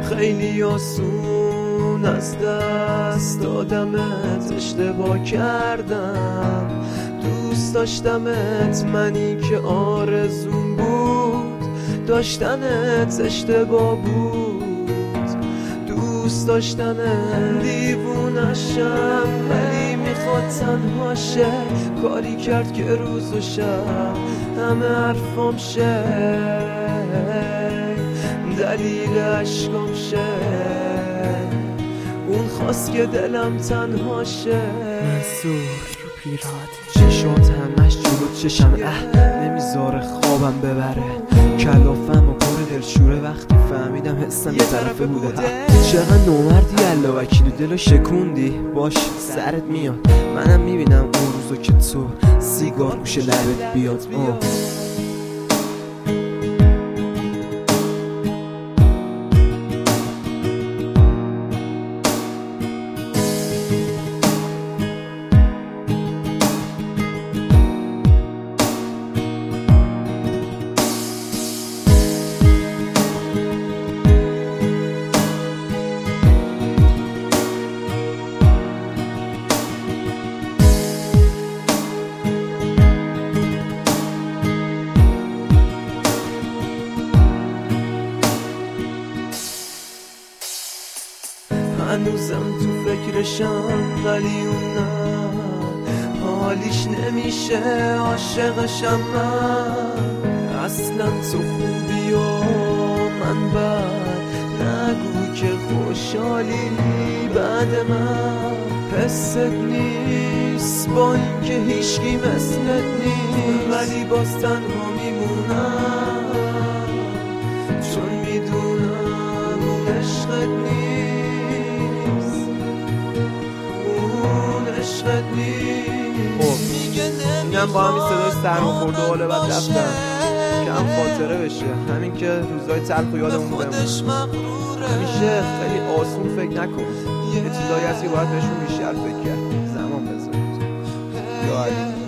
خیلی آسون از دست دادمت، اشتباه کردم دوست داشتمت، منی که آرزوم بود داشتنت اشتباه بود، دوست داشتنت دیوونشم ولی میخواد تنها شه، کاری کرد که روز و شب همه حرفام شه، دلیل عشقام شه، اون خواست که دلم تنها شه. منصور رو پیرات چشات همش جلو چشم، نمیذاره خوابم ببره، کلافم و پر دلشوره، وقتی فهمیدم حسم یه طرفه بوده. چقدر نومردی الا وکیلی، دلو شکوندی باش سرت میاد، منم میبینم اون روزو که تو سیگار گوشه لبت بیاد. هنوزم تو فکرشم ولی اون نه، حالیش نمیشه عاشقشم من، اصلا تو خوبی و من بد، نگو که خوشحالی بعد من، حست نیست با اینکه هیچکی مثلت نیست، ولی باز تنها میمونم چون میدونم اون عشقت نیست، اینم با همین صدای سرماخورده و حالا بعد رفتن کم خاطره بشه، همین که روزای تلخ و یادمون بمونه. همیشه خیلی آسون فکر نکن، یه چیزایی هست که باید بهشون بیشتر فکر کرد، زمان بذارید. یا علی